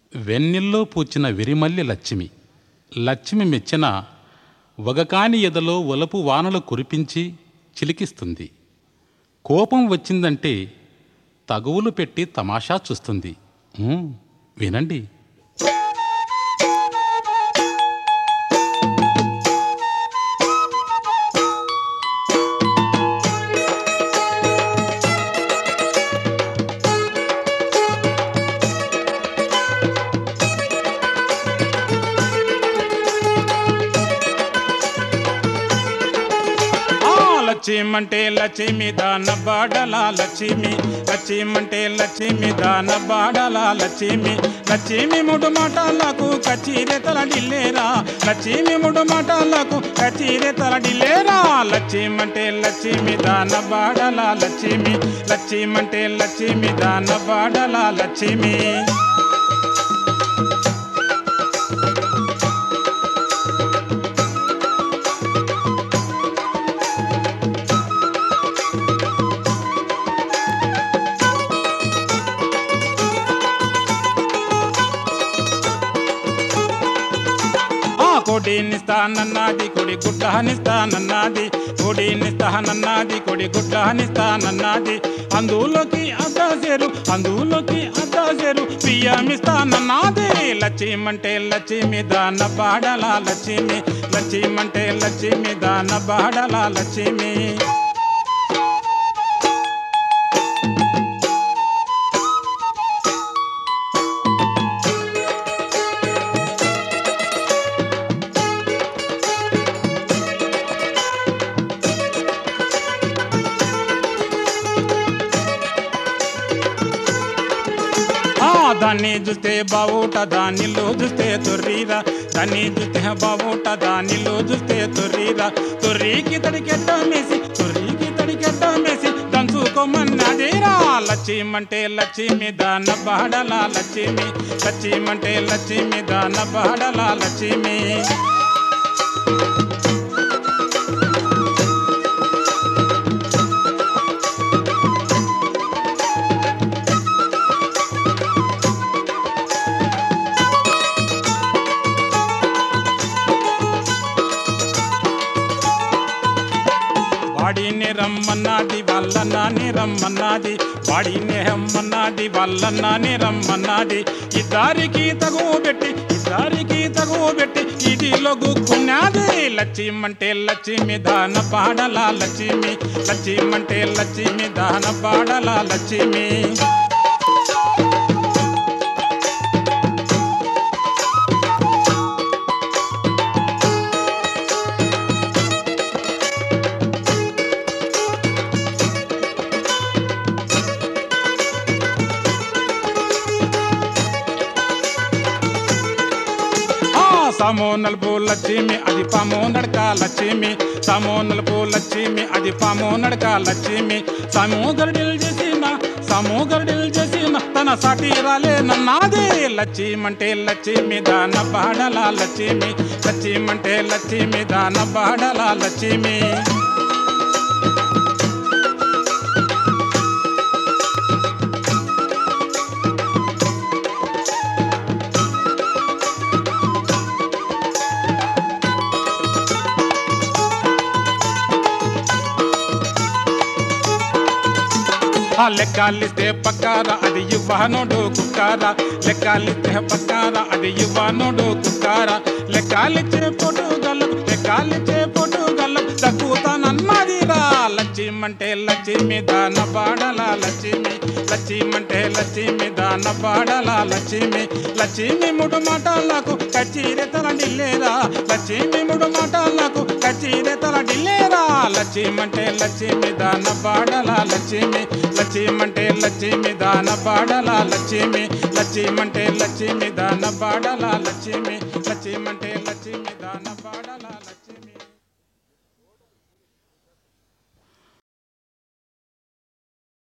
వెన్నెల్లో పూచిన విరిమల్లి లచ్చిమి. లచ్చిమి మెచ్చిన వగకాని ఎదలో ఒలపు వానలు కురిపించి చిలికిస్తుంది. కోపం వచ్చిందంటే తగువులు పెట్టి తమాషా చూస్తుంది. వినండి. లక్ష్మిమంటే లక్ష్మి దాన బాడల లక్ష్మి, లక్ష్మిమంటే లక్ష్మి దాన బాడల లక్ష్మి. లక్ష్మి మూడు మాటలకు కచీరే తలడిల్లేరా, లక్ష్మి మూడు మాటలకు కచీరే తలడిల్లేరా. లక్ష్మిమంటే లక్ష్మి దాన బాడల లక్ష్మి, లక్ష్మిమంటే లక్ష్మి దాన బాడల లక్ష్మి. కొడినిస్తానన్నది కొడి గుడ్డనిస్తానన్నది, కొడినిస్తానన్నది కొడి గుడ్డనిస్తానన్నది. అందులోకి అద్దాసేరు, అందులోకి అద్దాసేరు బియ్యమిస్తానన్నది. లక్ష్మిమంటే లక్ష్మి దాన బాడల లక్ష్మి, లక్ష్మిమంటే లక్ష్మి దాన బాడల లక్ష్మి. దాన్ని చూస్తే బావుట దానిలో చూస్తే తొర్రీరా, దాన్ని చూస్తే బావుట దానిలో చూస్తే తొర్రీరా. తొర్రీకి తడికెట్టమేసి, తొర్రీకి తడికెట్టమేసి దంచుకోమన్నదేరా. లక్ష్మిమంటే లక్ష్మి దాన బాడల లక్ష్మి, లక్ష్మిమంటే లక్ష్మి దాన బాడల లక్ష్మి. వాడినే రమ్మన్నది వాళ్ళ నాని రమ్మన్నది, వాడినే రమ్మన్నది వాళ్ళ నాని రమ్మన్నది. ఇద్దరికి తగువ పెట్టి, ఇద్దరికి తగువ పెట్టి ఇదిలో గుక్కున్నది. లక్ష్మిమంటే లక్ష్మి దాన బాడల లక్ష్మి, లక్ష్మిమంటే లక్ష్మి దాన బాడల లక్ష్మి. సమో నలుపు లక్ష్మి అది పామో నడక లక్ష్మి, సమో నలుపు లక్ష్మి అది పామో నడక లక్ష్మి. సమోగరడిల్ చేసిన, సమోగరడిల్ చేసిన తన సాటి రాలే నన్నాదే. లక్ష్మిమంటే లక్ష్మి దాన బాడల లక్ష్మి, లక్ష్మిమంటే లక్ష్మి దాన బాడల లక్ష్మి. లెక్కాలిస్తే పక్కార అది యువనోడు కుక్కార, లెక్కాలిస్తే పక్కార అది యువనోడు కుక్కార. లెక్కాలిచ్చే పొట్టుగల్లకు, లెక్కాలిచ్చే పొట్టుగల్లకు తక్కువతానన్నదిరా. లక్ష్మిమంటే లక్ష్మి దాన బాడల లక్ష్మి, లక్ష్మిమంటే లక్ష్మి దాన బాడల లక్ష్మి. లక్ష్మి మూడు మాటలకు కచీరే తలడిల్లేరా, లక్ష్మి మూడు మాటలకు కచీరే తలడిల్లేరా. లక్ష్మిమంటే లక్ష్మి దాన బాడల లక్ష్మి, లక్ష్మిమంటే లక్ష్మి దాన బాడల లక్ష్మి, లక్ష్మిమంటే లక్ష్మి దాన బాడల లక్ష్మి, లక్ష్మిమంటే లక్ష్మి దాన బాడల లక్ష్మి.